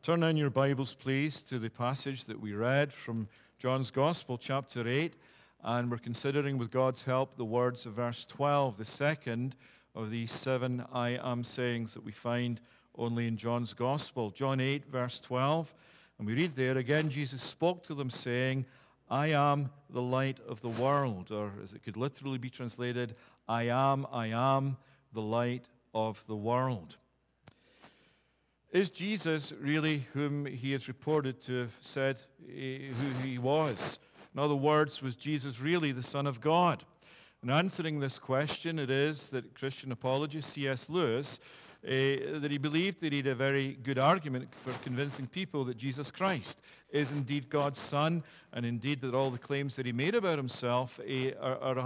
Turn in your Bibles, please, to the passage that we read from John's Gospel, chapter 8, and we're considering, with God's help, the words of verse 12, the second of these 7 I am sayings that we find only in John's Gospel. John 8, verse 12, and we read there, again, Jesus spoke to them, saying, I am the light of the world, or as it could literally be translated, I am the light of the world. Is Jesus really whom he is reported to have said who he was? In other words, was Jesus really the Son of God? In answering this question, it is that Christian apologist C.S. Lewis, that he believed that he had a very good argument for convincing people that Jesus Christ is indeed God's Son, and indeed that all the claims that he made about himself are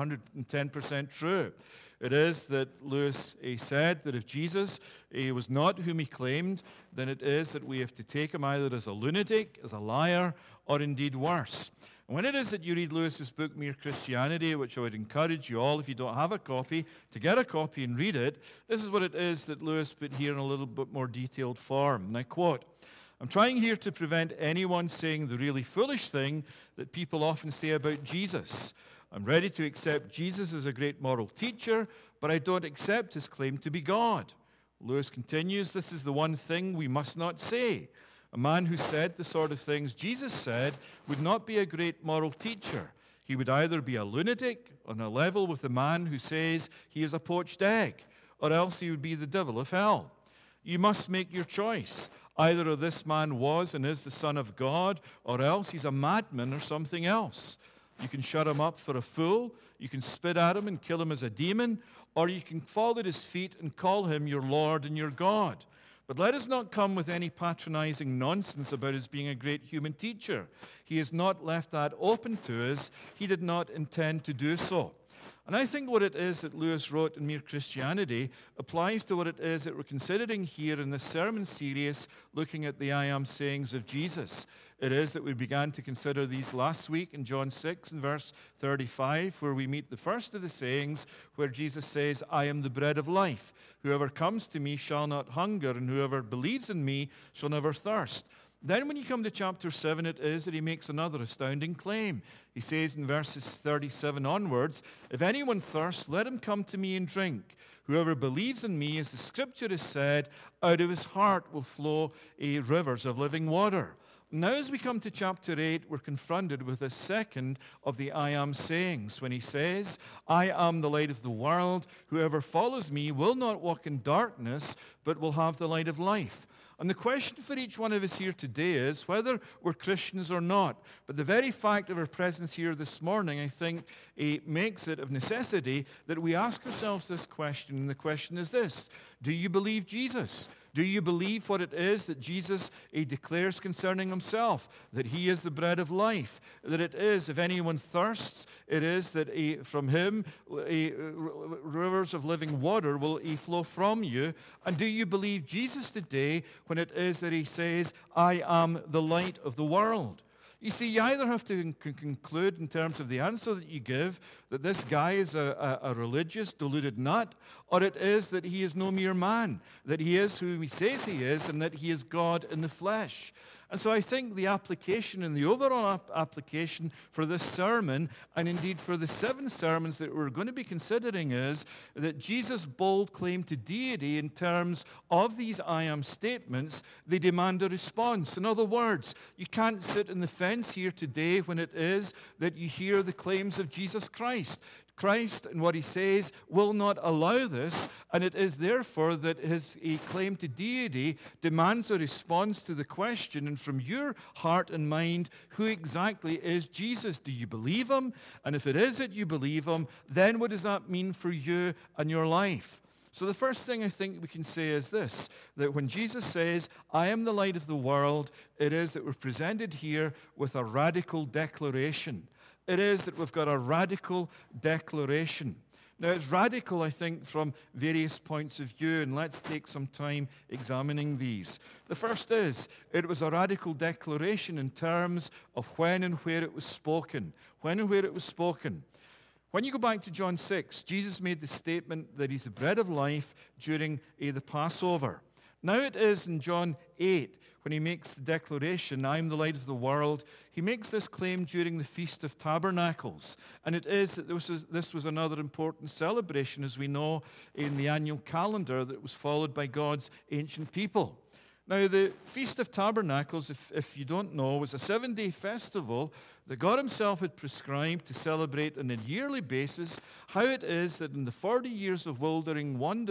110% true. It is that Lewis said that if Jesus was not whom he claimed, then it is that we have to take him either as a lunatic, as a liar, or indeed worse. And when it is that you read Lewis's book, Mere Christianity, which I would encourage you all, if you don't have a copy, to get a copy and read it, this is what it is that Lewis put here in a little bit more detailed form. And I quote, I'm trying here to prevent anyone saying the really foolish thing that people often say about Jesus. I'm ready to accept Jesus as a great moral teacher, but I don't accept his claim to be God. Lewis continues, this is the one thing we must not say. A man who said the sort of things Jesus said would not be a great moral teacher. He would either be a lunatic on a level with the man who says he is a poached egg, or else he would be the devil of hell. You must make your choice. Either this man was and is the Son of God, or else he's a madman or something else. You can shut him up for a fool, you can spit at him and kill him as a demon, or you can fall at his feet and call him your Lord and your God. But let us not come with any patronizing nonsense about his being a great human teacher. He has not left that open to us. He did not intend to do so. And I think what it is that Lewis wrote in Mere Christianity applies to what it is that we're considering here in this sermon series, looking at the I am sayings of Jesus. It is that we began to consider these last week in John 6 and verse 35, where we meet the first of the sayings, where Jesus says, I am the bread of life. Whoever comes to me shall not hunger, and whoever believes in me shall never thirst. Then when you come to chapter 7, it is that he makes another astounding claim. He says in verses 37 onwards, if anyone thirsts, let him come to me and drink. Whoever believes in me, as the scripture has said, out of his heart will flow rivers of living water. Now as we come to chapter 8, we're confronted with the second of the I am sayings, when he says, I am the light of the world. Whoever follows me will not walk in darkness, but will have the light of life. And the question for each one of us here today is whether we're Christians or not. But the very fact of our presence here this morning, I think, makes it of necessity that we ask ourselves this question. And the question is this: do you believe Jesus? Do you believe what it is that Jesus declares concerning himself? That he is the bread of life. That it is, if anyone thirsts, it is that from him rivers of living water will flow from you. And do you believe Jesus today when it is that he says, I am the light of the world? You see, you either have to conclude in terms of the answer that you give that this guy is a religious, deluded nut, or it is that he is no mere man, that he is who he says he is, and that he is God in the flesh. And so I think the application and the overall application for this sermon, and indeed for the 7 sermons that we're going to be considering, is that Jesus' bold claim to deity in terms of these I am statements, they demand a response. In other words, you can't sit in the fence here today when it is that you hear the claims of Jesus Christ. Christ and what he says will not allow this, and it is therefore that his claim to deity demands a response to the question, and from your heart and mind, who exactly is Jesus? Do you believe him? And if it is that you believe him, then what does that mean for you and your life? So the first thing I think we can say is this, that when Jesus says, I am the light of the world, it is that we're presented here with a radical declaration. It is that we've got a radical declaration. Now, it's radical, I think, from various points of view, and let's take some time examining these. The first is, it was a radical declaration in terms of when and where it was spoken. When and where it was spoken. When you go back to John 6, Jesus made the statement that he's the bread of life during the Passover. Now it is in John 8, when he makes the declaration, I am the light of the world, he makes this claim during the Feast of Tabernacles. And it is that this was another important celebration, as we know, in the annual calendar that was followed by God's ancient people. Now, the Feast of Tabernacles, if you don't know, was a 7-day festival that God himself had prescribed to celebrate on a yearly basis how it is that in the 40 years of wandering in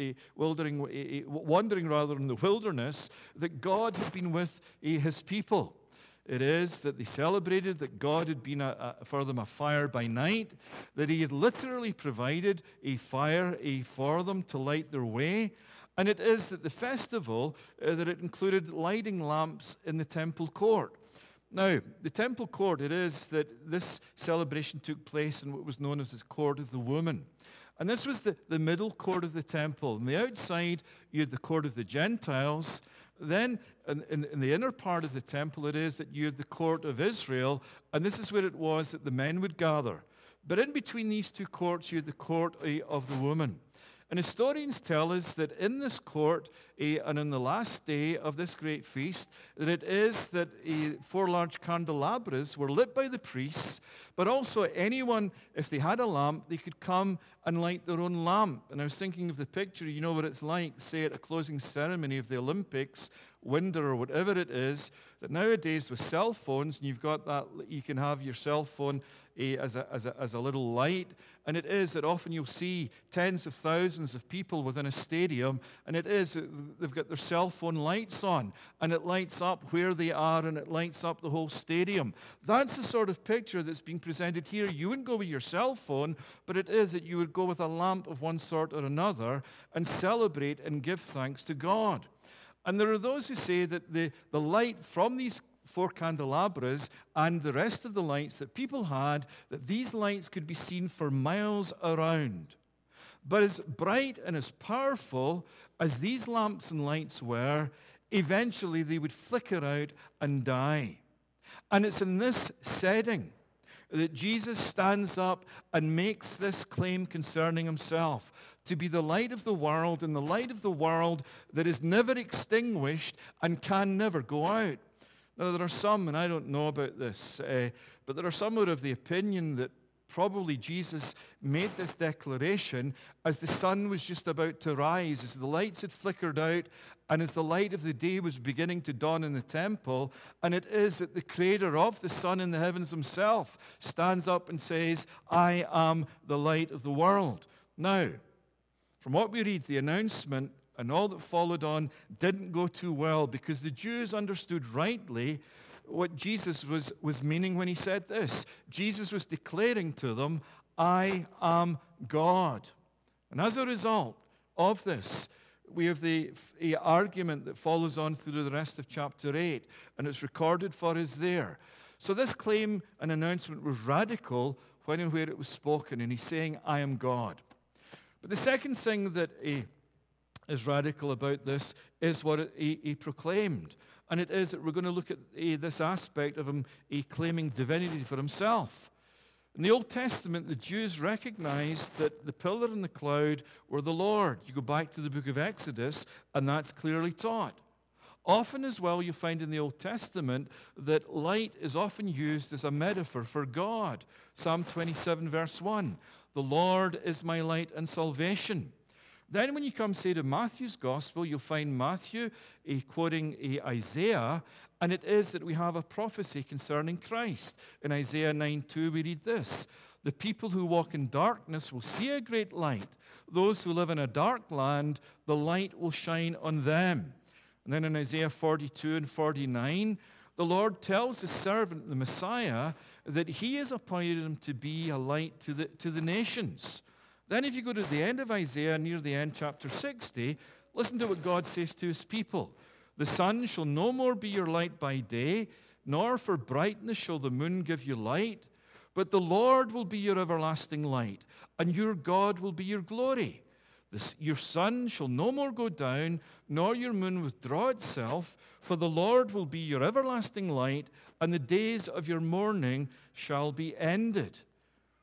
the wilderness, that God had been with his people. It is that they celebrated that God had been for them a fire by night, that he had literally provided a fire for them to light their way. And it is that the festival, that it included lighting lamps in the temple court. Now, the temple court, it is that this celebration took place in what was known as the court of the woman. And this was the middle court of the temple. On the outside, you had the court of the Gentiles. Then, in the inner part of the temple, it is that you had the court of Israel. And this is where it was that the men would gather. But in between these two courts, you had the court of the woman. And historians tell us that in this court, and on the last day of this great feast, that it is that 4 large candelabras were lit by the priests, but also anyone, if they had a lamp, they could come and light their own lamp. And I was thinking of the picture, you know what it's like, say at a closing ceremony of the Olympics, winter or whatever it is, that nowadays with cell phones, and you've got that, you can have your cell phone as a little light, and it is that often you'll see tens of thousands of people within a stadium, and it is they've got their cell phone lights on, and it lights up where they are, and it lights up the whole stadium. That's the sort of picture that's being presented here. You wouldn't go with your cell phone, but it is that you would go with a lamp of one sort or another and celebrate and give thanks to God. And there are those who say that the light from these 4 candelabras and the rest of the lights that people had, that these lights could be seen for miles around. But as bright and as powerful as these lamps and lights were, eventually they would flicker out and die. And it's in this setting that Jesus stands up and makes this claim concerning himself, to be the light of the world, and the light of the world that is never extinguished and can never go out. Now, there are some, and I don't know about this, but there are some who are of the opinion that probably Jesus made this declaration as the sun was just about to rise, as the lights had flickered out, and as the light of the day was beginning to dawn in the temple. And it is that the creator of the sun in the heavens himself stands up and says, I am the light of the world. Now, from what we read, the announcement and all that followed on didn't go too well, because the Jews understood rightly what Jesus was meaning when he said this. Jesus was declaring to them, I am God. And as a result of this, we have the argument that follows on through the rest of chapter 8, and it's recorded for us there. So this claim and announcement was radical when and where it was spoken, and he's saying, I am God. But the second thing that is radical about this is what he proclaimed. And it is that we're going to look at this aspect of him claiming divinity for himself. In the Old Testament, the Jews recognized that the pillar and the cloud were the Lord. You go back to the book of Exodus, and that's clearly taught. Often as well, you find in the Old Testament that light is often used as a metaphor for God. Psalm 27, verse 1, the Lord is my light and salvation. Then when you come, say, to Matthew's Gospel, you'll find Matthew quoting Isaiah, and it is that we have a prophecy concerning Christ. In Isaiah 9:2, we read this, the people who walk in darkness will see a great light. Those who live in a dark land, the light will shine on them. And then in Isaiah 42 and 49, the Lord tells his servant, the Messiah, that he has appointed him to be a light to the nations. Then if you go to the end of Isaiah, near the end, chapter 60, listen to what God says to his people. The sun shall no more be your light by day, nor for brightness shall the moon give you light, but the Lord will be your everlasting light, and your God will be your glory. Your sun shall no more go down, nor your moon withdraw itself, for the Lord will be your everlasting light, and the days of your mourning shall be ended.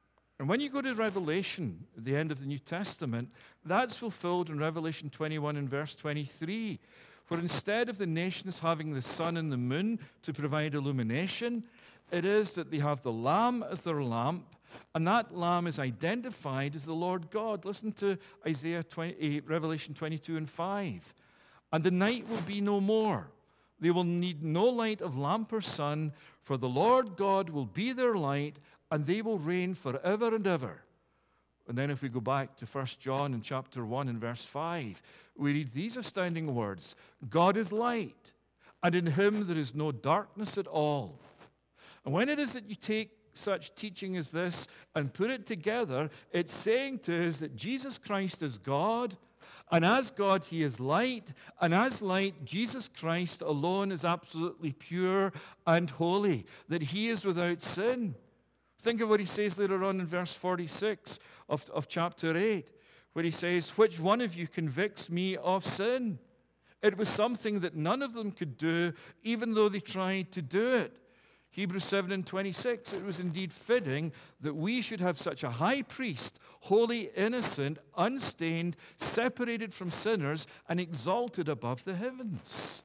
And when you go to Revelation, at the end of the New Testament, that's fulfilled in Revelation 21 and verse 23, where instead of the nations having the sun and the moon to provide illumination, it is that they have the Lamb as their lamp, and that Lamb is identified as the Lord God. Listen to Revelation 22 and 5. And the night will be no more. They will need no light of lamp or sun, for the Lord God will be their light, and they will reign forever and ever. And then if we go back to 1 John in chapter 1 and verse 5, we read these astounding words: God is light, and in him there is no darkness at all. And when it is that you take such teaching as this and put it together, it's saying to us that Jesus Christ is God, and as God, he is light, and as light, Jesus Christ alone is absolutely pure and holy, that he is without sin. Think of what he says later on in verse 46 of chapter 8, where he says, which one of you convicts me of sin? It was something that none of them could do, even though they tried to do it. Hebrews 7 and 26, it was indeed fitting that we should have such a high priest, holy, innocent, unstained, separated from sinners, and exalted above the heavens.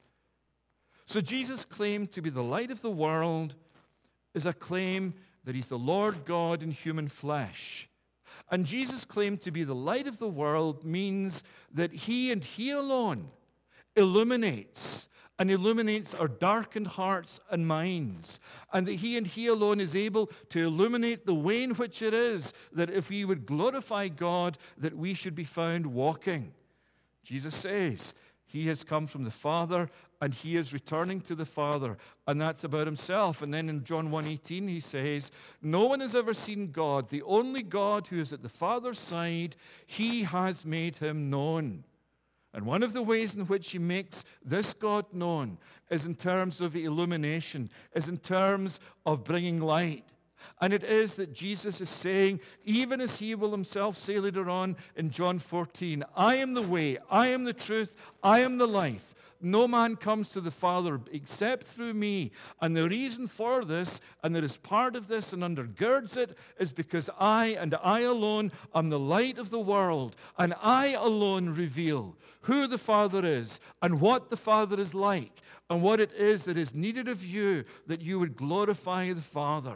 So Jesus' claim to be the light of the world is a claim that he's the Lord God in human flesh. And Jesus' claim to be the light of the world means that he and he alone illuminates our darkened hearts and minds, and that he and he alone is able to illuminate the way in which it is that if we would glorify God, that we should be found walking. Jesus says he has come from the Father, and he is returning to the Father, and that's about himself. And then in John 1:18 he says, no one has ever seen God, the only God who is at the Father's side, he has made him known. And one of the ways in which he makes this God known is in terms of illumination, is in terms of bringing light. And it is that Jesus is saying, even as he will himself say later on in John 14, I am the way, I am the truth, I am the life. No man comes to the Father except through me. And the reason for this, and that is part of this and undergirds it, is because I and I alone am the light of the world. And I alone reveal who the Father is and what the Father is like and what it is that is needed of you that you would glorify the Father.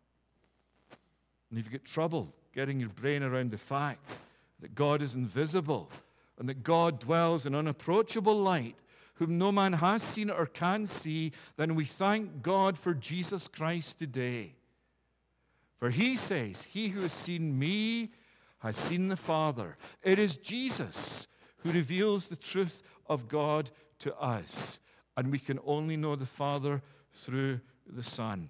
And if you get trouble getting your brain around the fact that God is invisible and that God dwells in unapproachable light, whom no man has seen or can see, then we thank God for Jesus Christ today. For he says, he who has seen me has seen the Father. It is Jesus who reveals the truth of God to us, and we can only know the Father through the Son.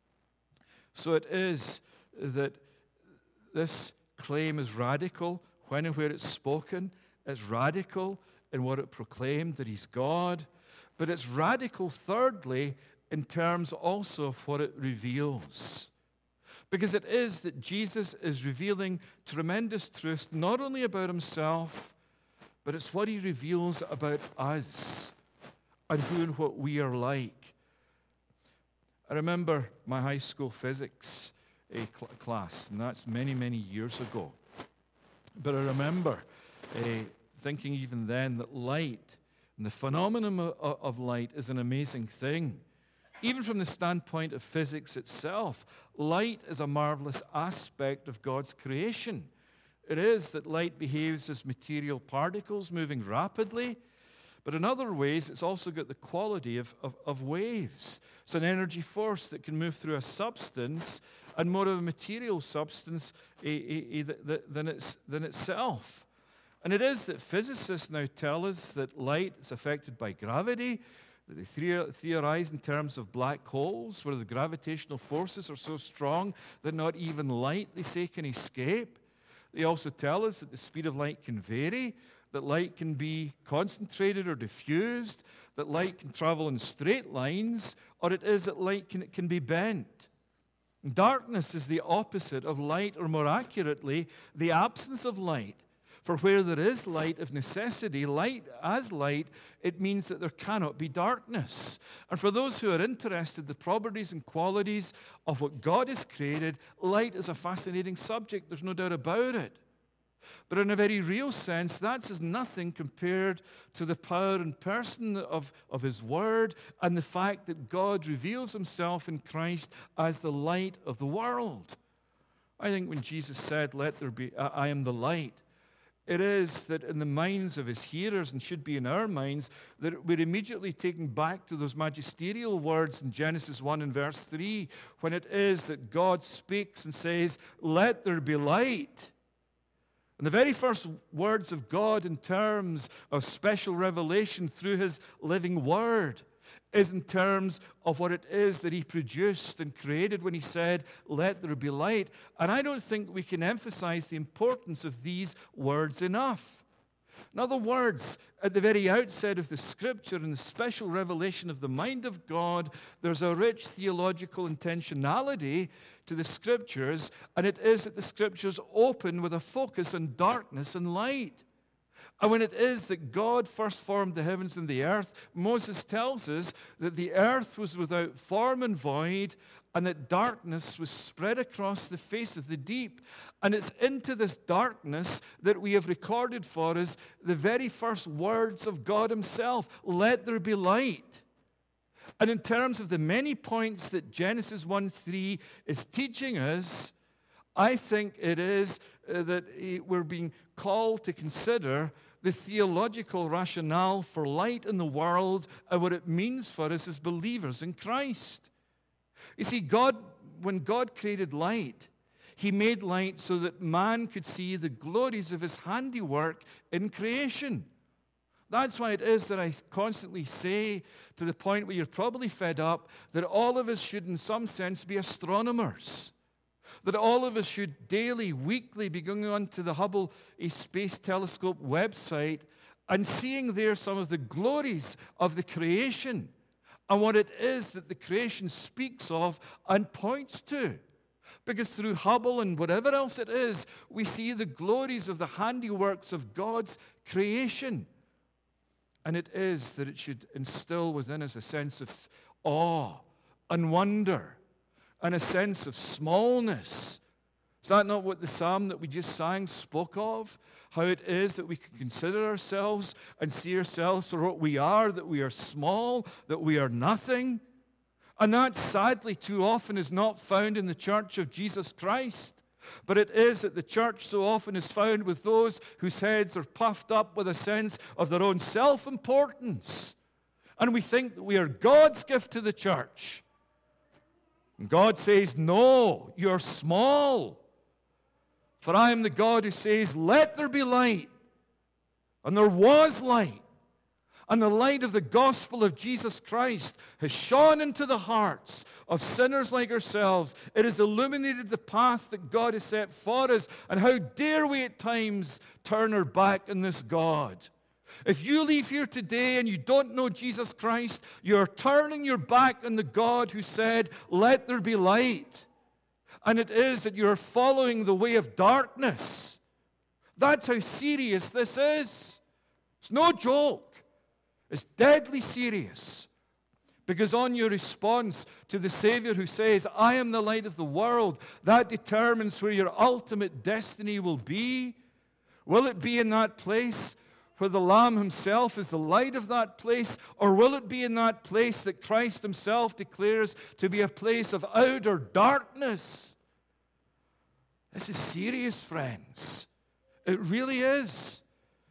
So it is that this claim is radical when and where it's spoken. It's radical in what it proclaimed, that he's God. But it's radical, thirdly, in terms also of what it reveals. Because it is that Jesus is revealing tremendous truths, not only about himself, but it's what he reveals about us and who and what we are like. I remember my high school physics class, and that's many, many years ago. But I remember thinking even then that light and the phenomenon of light is an amazing thing. Even from the standpoint of physics itself, light is a marvelous aspect of God's creation. It is that light behaves as material particles moving rapidly, but in other ways, it's also got the quality of waves. It's an energy force that can move through a substance, and more of a material substance than itself. And it is that physicists now tell us that light is affected by gravity, that they theorize in terms of black holes, where the gravitational forces are so strong that not even light, they say, can escape. They also tell us that the speed of light can vary, that light can be concentrated or diffused, that light can travel in straight lines, or it is that light can be bent. Darkness is the opposite of light, or more accurately, the absence of light. For where there is light of necessity, light as light, it means that there cannot be darkness. And for those who are interested in the properties and qualities of what God has created, light is a fascinating subject. There's no doubt about it. But in a very real sense, that's as nothing compared to the power and person of His Word and the fact that God reveals Himself in Christ as the light of the world. I think when Jesus said, "Let there be, I am the light," it is that in the minds of His hearers, and should be in our minds, that we're immediately taken back to those magisterial words in Genesis 1 and verse 3, when it is that God speaks and says, "Let there be light." And the very first words of God in terms of special revelation through His living Word is in terms of what it is that He produced and created when He said, "Let there be light." And I don't think we can emphasize the importance of these words enough. In other words, at the very outset of the Scripture and the special revelation of the mind of God, there's a rich theological intentionality to the Scriptures, and it is that the Scriptures open with a focus on darkness and light. And when it is that God first formed the heavens and the earth, Moses tells us that the earth was without form and void, and that darkness was spread across the face of the deep. And it's into this darkness that we have recorded for us the very first words of God Himself, "Let there be light." And in terms of the many points that Genesis 1:3 is teaching us, I think it is that we're being called to consider the theological rationale for light in the world and what it means for us as believers in Christ. You see, when God created light, He made light so that man could see the glories of His handiwork in creation. That's why it is that I constantly say, to the point where you're probably fed up, that all of us should in some sense be astronomers. That all of us should daily, weekly be going on to the Hubble Space Telescope website and seeing there some of the glories of the creation and what it is that the creation speaks of and points to. Because through Hubble and whatever else it is, we see the glories of the handiworks of God's creation. And it is that it should instill within us a sense of awe and wonder and a sense of smallness. Is that not what the psalm that we just sang spoke of? How it is that we can consider ourselves and see ourselves for what we are, that we are small, that we are nothing. And that, sadly, too often is not found in the church of Jesus Christ. But it is that the church so often is found with those whose heads are puffed up with a sense of their own self-importance. And we think that we are God's gift to the church. And God says, "No, you're small. For I am the God who says, 'Let there be light.' And there was light. And the light of the gospel of Jesus Christ has shone into the hearts of sinners like ourselves. It has illuminated the path that God has set for us. And how dare we at times turn our back on this God? If you leave here today and you don't know Jesus Christ, you're turning your back on the God who said, 'Let there be light.' And it is that you're following the way of darkness. That's how serious this is. It's no joke. It's deadly serious. Because on your response to the Savior who says, 'I am the light of the world,' that determines where your ultimate destiny will be. Will it be in that place where the Lamb Himself is the light of that place, or will it be in that place that Christ Himself declares to be a place of outer darkness? This is serious, friends. It really is.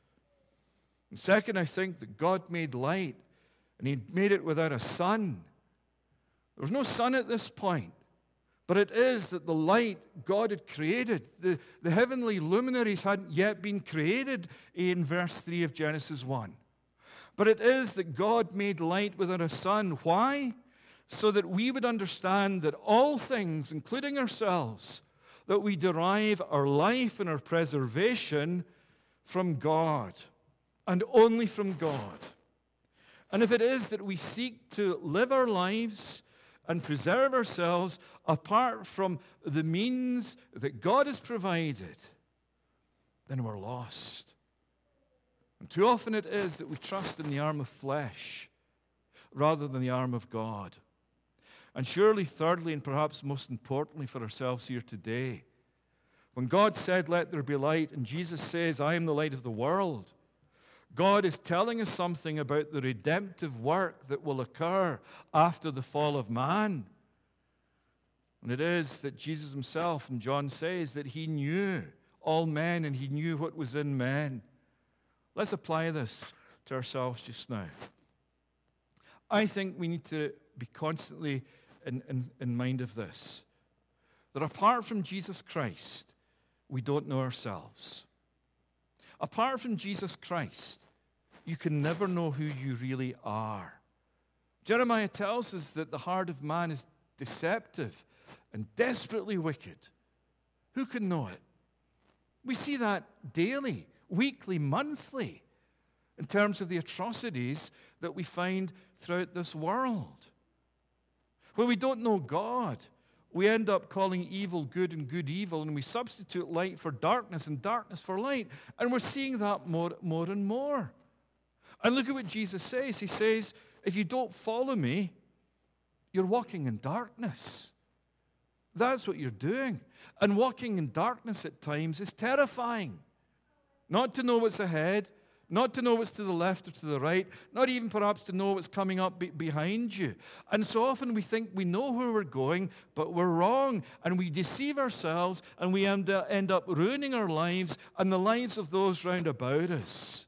And second, I think that God made light, and He made it without a sun. There was no sun at this point. But it is that the light God had created, the heavenly luminaries hadn't yet been created in verse 3 of Genesis 1. But it is that God made light without a sun. Why? So that we would understand that all things, including ourselves, that we derive our life and our preservation from God, and only from God. And if it is that we seek to live our lives and preserve ourselves apart from the means that God has provided, then we're lost. And too often it is that we trust in the arm of flesh rather than the arm of God. And surely, thirdly, and perhaps most importantly for ourselves here today, when God said, "Let there be light," and Jesus says, "I am the light of the world," God is telling us something about the redemptive work that will occur after the fall of man. And it is that Jesus himself, and John says, that he knew all men and he knew what was in men. Let's apply this to ourselves just now. I think we need to be constantly in mind of this, that apart from Jesus Christ, we don't know ourselves. Apart from Jesus Christ, you can never know who you really are. Jeremiah tells us that the heart of man is deceptive and desperately wicked. Who can know it? We see that daily, weekly, monthly, in terms of the atrocities that we find throughout this world. When we don't know God, we end up calling evil good and good evil, and we substitute light for darkness and darkness for light. And we're seeing that more and more. And look at what Jesus says. He says, if you don't follow me, you're walking in darkness. That's what you're doing. And walking in darkness at times is terrifying. Not to know what's ahead, not to know what's to the left or to the right, not even perhaps to know what's coming up behind you. And so often we think we know where we're going, but we're wrong. And we deceive ourselves, and we end up ruining our lives and the lives of those round about us.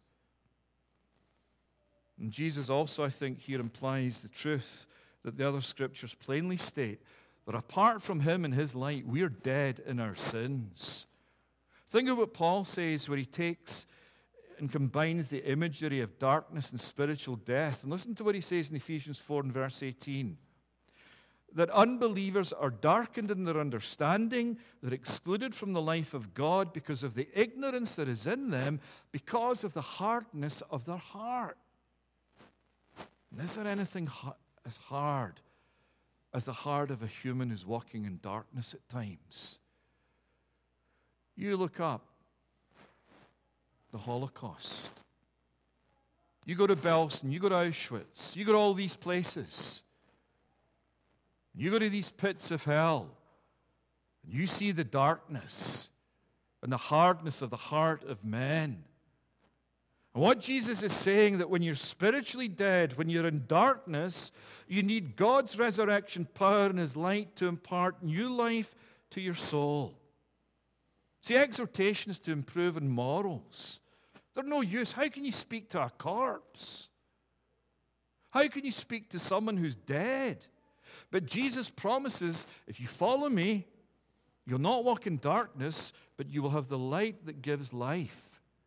And Jesus also, I think, here implies the truth that the other scriptures plainly state, that apart from him and his light, we're dead in our sins. Think of what Paul says where he takes and combines the imagery of darkness and spiritual death. And listen to what he says in Ephesians 4 and verse 18. That unbelievers are darkened in their understanding, they're excluded from the life of God because of the ignorance that is in them, because of the hardness of their heart. And is there anything as hard as the heart of a human who's walking in darkness at times? You look up the Holocaust. You go to Belsen, you go to Auschwitz, you go to all these places. You go to these pits of hell, and you see the darkness and the hardness of the heart of men. And what Jesus is saying, that when you're spiritually dead, when you're in darkness, you need God's resurrection power and his light to impart new life to your soul. See, exhortation is to improve in morals. They're no use. How can you speak to a corpse? How can you speak to someone who's dead? But Jesus promises, if you follow me, you'll not walk in darkness, but you will have the light that gives life.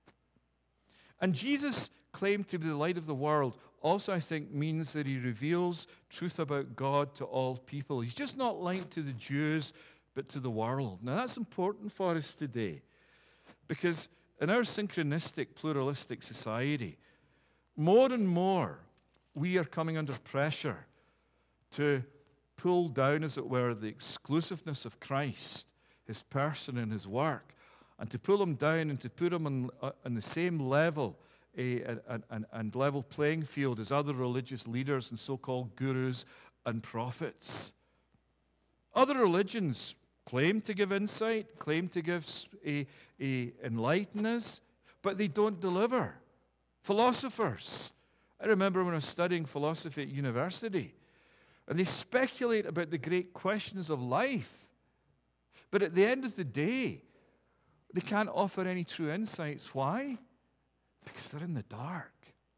And Jesus' claim to be the light of the world also, I think, means that he reveals truth about God to all people. He's just not light to the Jews, but to the world. Now, that's important for us today, because in our synchronistic, pluralistic society, more and more we are coming under pressure to pull down, as it were, the exclusiveness of Christ, his person and his work, and to pull him down and to put him on the same level and level playing field as other religious leaders and so-called gurus and prophets. Other religions claim to give insight, claim to give enlighten us, but they don't deliver. Philosophers. I remember when I was studying philosophy at university, and they speculate about the great questions of life. But at the end of the day, they can't offer any true insights. Why? Because they're in the dark.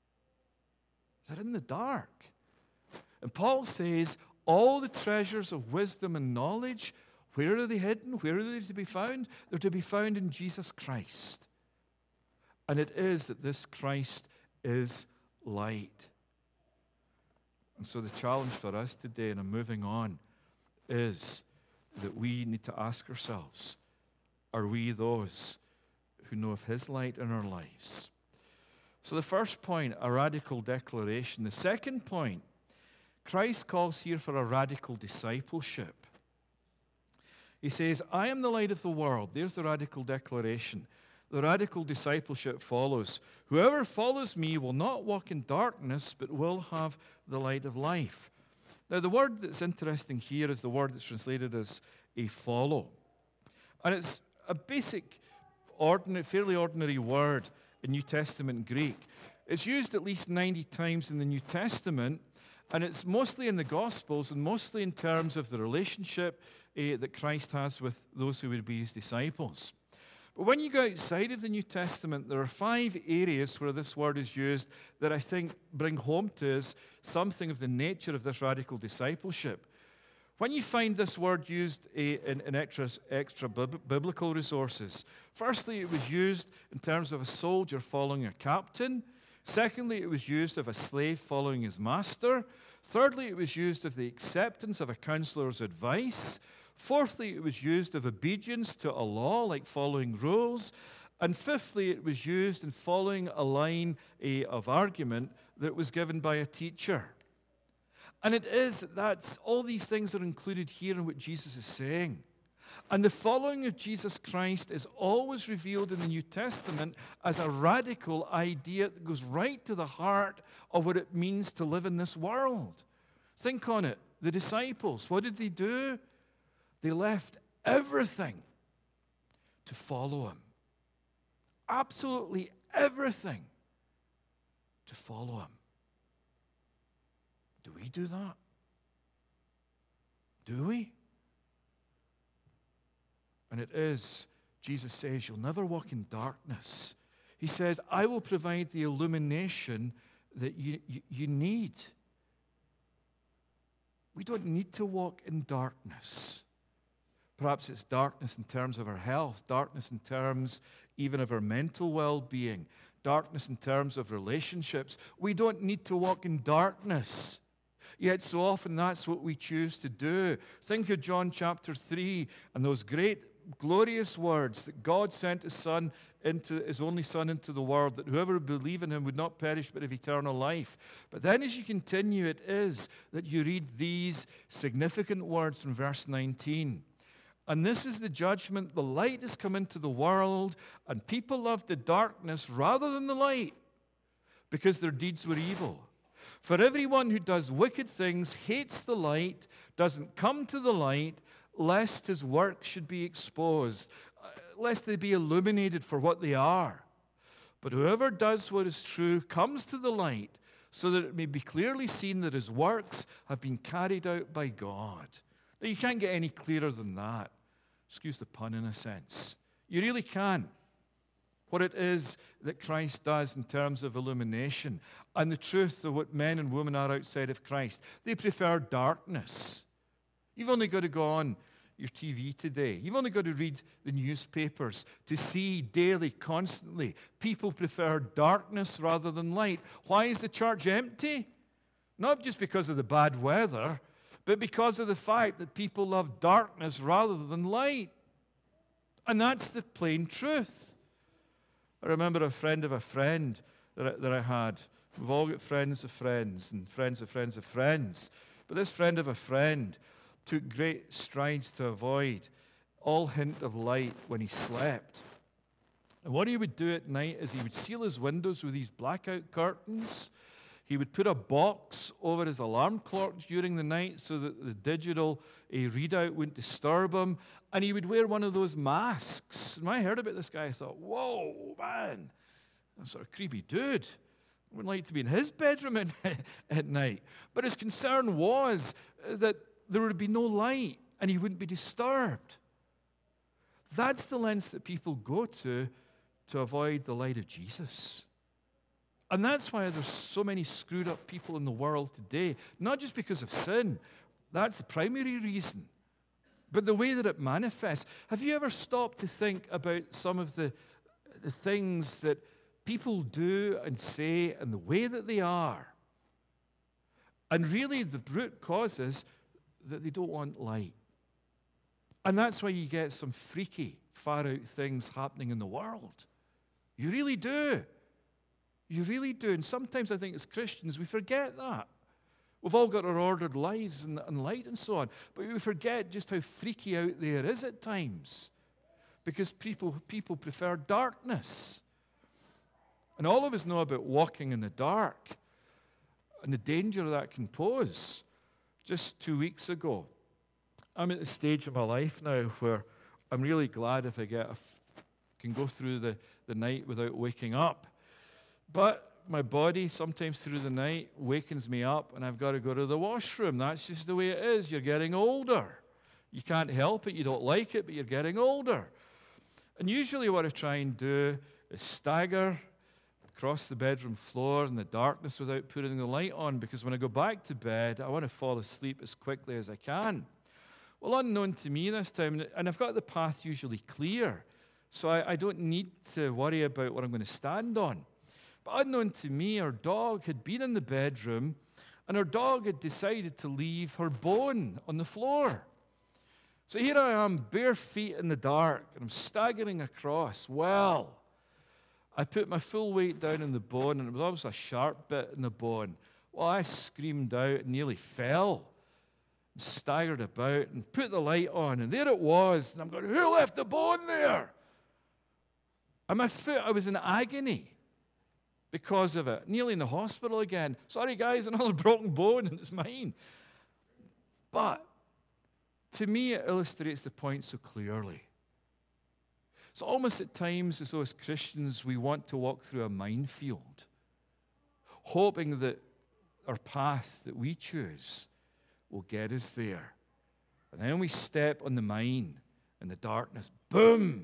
They're in the dark. And Paul says, all the treasures of wisdom and knowledge, where are they hidden? Where are they to be found? They're to be found in Jesus Christ. And it is that this Christ is light. And so the challenge for us today, and I'm moving on, is that we need to ask ourselves, are we those who know of his light in our lives? So the first point, a radical declaration. The second point, Christ calls here for a radical discipleship. He says, I am the light of the world. There's the radical declaration. the radical discipleship follows. Whoever follows me will not walk in darkness, but will have the light of life. Now, the word that's interesting here is the word that's translated as a follow. And it's a basic, fairly ordinary word in New Testament Greek. It's used at least 90 times in the New Testament, and it's mostly in the Gospels and mostly in terms of the relationship that Christ has with those who would be his disciples. But when you go outside of the New Testament, there are 5 areas where this word is used that I think bring home to us something of the nature of this radical discipleship. When you find this word used in extra biblical resources, firstly, it was used in terms of a soldier following a captain. Secondly, it was used of a slave following his master. Thirdly, it was used of the acceptance of a counselor's advice. Fourthly, it was used of obedience to a law, like following rules. And fifthly, it was used in following a line of argument that was given by a teacher. And that's all these things are included here in what Jesus is saying. And the following of Jesus Christ is always revealed in the New Testament as a radical idea that goes right to the heart of what it means to live in this world. Think on it. The disciples, what did they do? They left everything to follow him. Absolutely everything to follow him. Do we do that? Do we? And it is, Jesus says, you'll never walk in darkness. He says, I will provide the illumination that you need. We don't need to walk in darkness. Perhaps it's darkness in terms of our health, darkness in terms even of our mental well-being, darkness in terms of relationships. We don't need to walk in darkness. Yet so often that's what we choose to do. Think of John chapter 3 and those great, glorious words that God sent his only Son into the world, that whoever would believe in him would not perish but have eternal life. But then as you continue, it is that you read these significant words from verse 19. And this is the judgment. The light has come into the world, and people loved the darkness rather than the light, because their deeds were evil. For everyone who does wicked things hates the light, doesn't come to the light, lest his work should be exposed, lest they be illuminated for what they are. But whoever does what is true comes to the light, so that it may be clearly seen that his works have been carried out by God. Now, you can't get any clearer than that. Excuse the pun in a sense. You really can. What it is that Christ does in terms of illumination and the truth of what men and women are outside of Christ. They prefer darkness. You've only got to go on your TV today. You've only got to read the newspapers to see daily, constantly, people prefer darkness rather than light. Why is the church empty? Not just because of the bad weather, but because of the fact that people love darkness rather than light. And that's the plain truth. I remember a friend of a friend that I had. We've all got friends of friends and friends of friends of friends. But this friend of a friend took great strides to avoid all hint of light when he slept. And what he would do at night is he would seal his windows with these blackout curtains. He would put a box over his alarm clock during the night so that the digital readout wouldn't disturb him. And he would wear one of those masks. And when I heard about this guy, I thought, whoa, man, that's sort of creepy dude. I wouldn't like to be in his bedroom at night. But his concern was that there would be no light and he wouldn't be disturbed. That's the lengths that people go to avoid the light of Jesus. And that's why there's so many screwed up people in the world today. Not just because of sin. That's the primary reason. But the way that it manifests. Have you ever stopped to think about some of the things that people do and say and the way that they are? And really the root cause is that they don't want light. And that's why you get some freaky, far-out things happening in the world. You really do. You really do. And sometimes I think as Christians, we forget that. We've all got our ordered lives and light and so on. But we forget just how freaky out there is at times. because people prefer darkness. And all of us know about walking in the dark and the danger that can pose. Just 2 weeks ago, I'm at the stage of my life now where I'm really glad if I can go through the night without waking up. But my body sometimes through the night wakens me up and I've got to go to the washroom. That's just the way it is. You're getting older. You can't help it. You don't like it, but you're getting older. And usually what I try and do is stagger across the bedroom floor in the darkness without putting the light on, because when I go back to bed, I want to fall asleep as quickly as I can. Well, unknown to me this time, and I've got the path usually clear, so I don't need to worry about what I'm going to stand on. But unknown to me, our dog had been in the bedroom, and our dog had decided to leave her bone on the floor. So here I am, bare feet in the dark, and I'm staggering across. Well, I put my full weight down in the bone, and it was always a sharp bit in the bone. Well, I screamed out and nearly fell, and staggered about, and put the light on, and there it was. And I'm going, who left the bone there? And my foot, I was in agony because of it. Nearly in the hospital again. Sorry, guys, another broken bone, and it's mine. But to me, it illustrates the point so clearly. It's almost at times as though as Christians we want to walk through a minefield, hoping that our path that we choose will get us there. And then we step on the mine in the darkness, boom!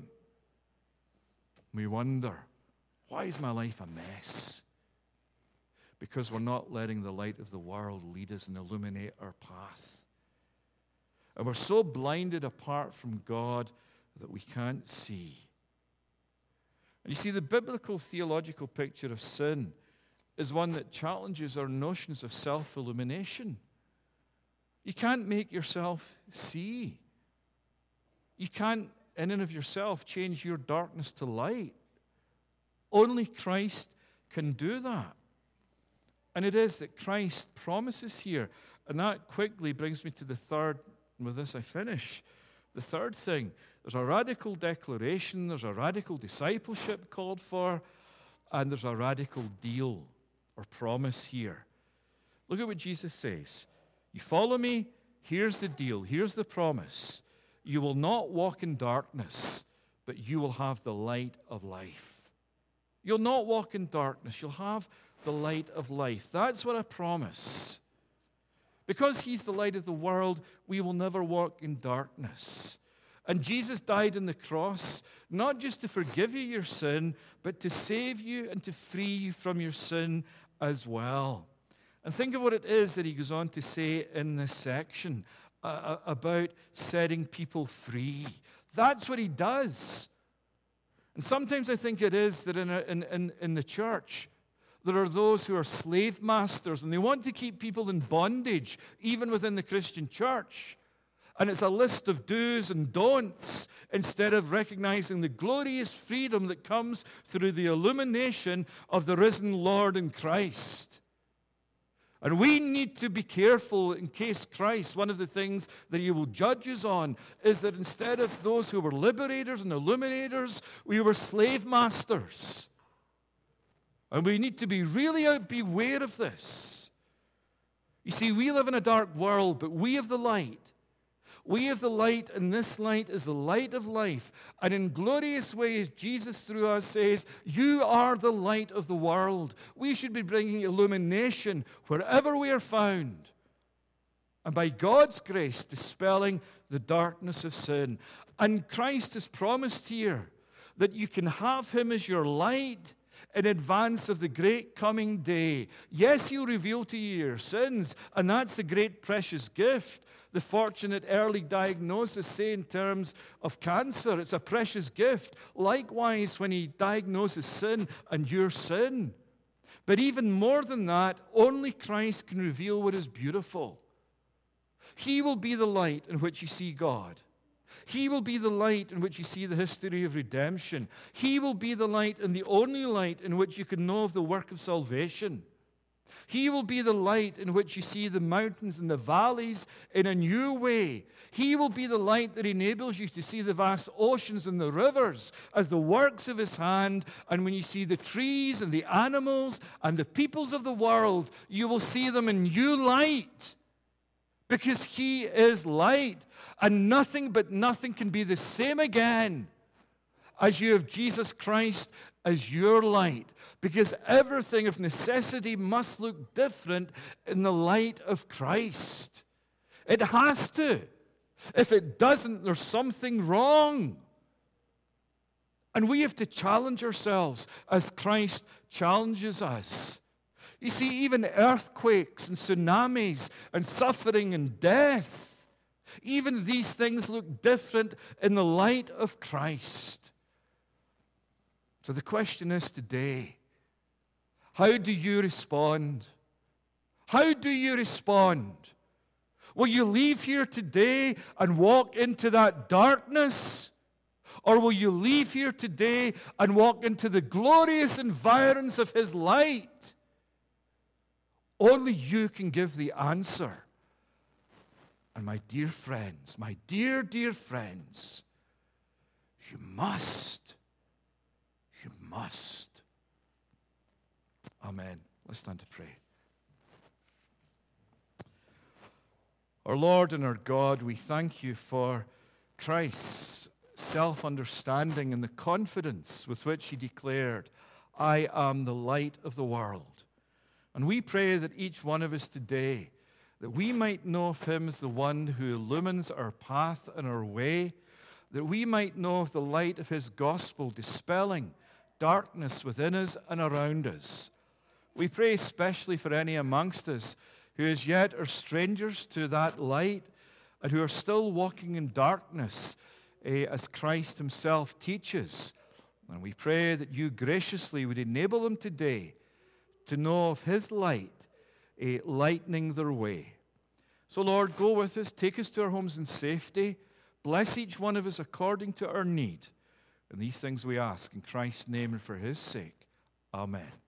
We wonder, why is my life a mess? Because we're not letting the light of the world lead us and illuminate our path. And we're so blinded apart from God that we can't see. And you see, the biblical theological picture of sin is one that challenges our notions of self-illumination. You can't make yourself see. You can't, in and of yourself, change your darkness to light. Only Christ can do that. And it is that Christ promises here. And that quickly brings me to the third, and with this I finish. The third thing, there's a radical declaration, there's a radical discipleship called for, and there's a radical deal or promise here. Look at what Jesus says. You follow me, here's the deal, here's the promise. You will not walk in darkness, but you will have the light of life. You'll not walk in darkness, you'll have the light of life. That's what I promise. Because he's the light of the world, we will never walk in darkness. And Jesus died on the cross, not just to forgive you your sin, but to save you and to free you from your sin as well. And think of what it is that he goes on to say in this section about setting people free. That's what he does. And sometimes I think it is that in the church, there are those who are slave masters, and they want to keep people in bondage, even within the Christian church. And it's a list of do's and don'ts instead of recognizing the glorious freedom that comes through the illumination of the risen Lord in Christ. And we need to be careful in case Christ, one of the things that he will judge us on, is that instead of those who were liberators and illuminators, we were slave masters. And we need to be really beware of this. You see, we live in a dark world, but we have the light. We have the light, and this light is the light of life. And in glorious ways, Jesus through us says, you are the light of the world. We should be bringing illumination wherever we are found. And by God's grace, dispelling the darkness of sin. And Christ has promised here that you can have him as your light in advance of the great coming day. Yes, he'll reveal to you your sins, and that's the great precious gift. The fortunate early diagnosis, say in terms of cancer, it's a precious gift. Likewise, when he diagnoses sin and your sin. But even more than that, only Christ can reveal what is beautiful. He will be the light in which you see God. He will be the light in which you see the history of redemption. He will be the light and the only light in which you can know of the work of salvation. He will be the light in which you see the mountains and the valleys in a new way. He will be the light that enables you to see the vast oceans and the rivers as the works of his hand. And when you see the trees and the animals and the peoples of the world, you will see them in new light. Because he is light, and nothing but nothing can be the same again as you have Jesus Christ as your light. Because everything of necessity must look different in the light of Christ. It has to. If it doesn't, there's something wrong. And we have to challenge ourselves as Christ challenges us. You see, even earthquakes and tsunamis and suffering and death, even these things look different in the light of Christ. So the question is today, how do you respond? How do you respond? Will you leave here today and walk into that darkness? Or will you leave here today and walk into the glorious environs of his light? Only you can give the answer. And my dear friends, my dear, dear friends, you must. You must. Amen. Let's stand to pray. Our Lord and our God, we thank you for Christ's self-understanding and the confidence with which he declared, I am the light of the world. And we pray that each one of us today, that we might know of him as the one who illumines our path and our way, that we might know of the light of his gospel dispelling darkness within us and around us. We pray especially for any amongst us who as yet are strangers to that light and who are still walking in darkness as Christ himself teaches. And we pray that you graciously would enable them today to know of his light, lightening their way. So Lord, go with us, take us to our homes in safety, bless each one of us according to our need. And these things we ask in Christ's name and for his sake. Amen.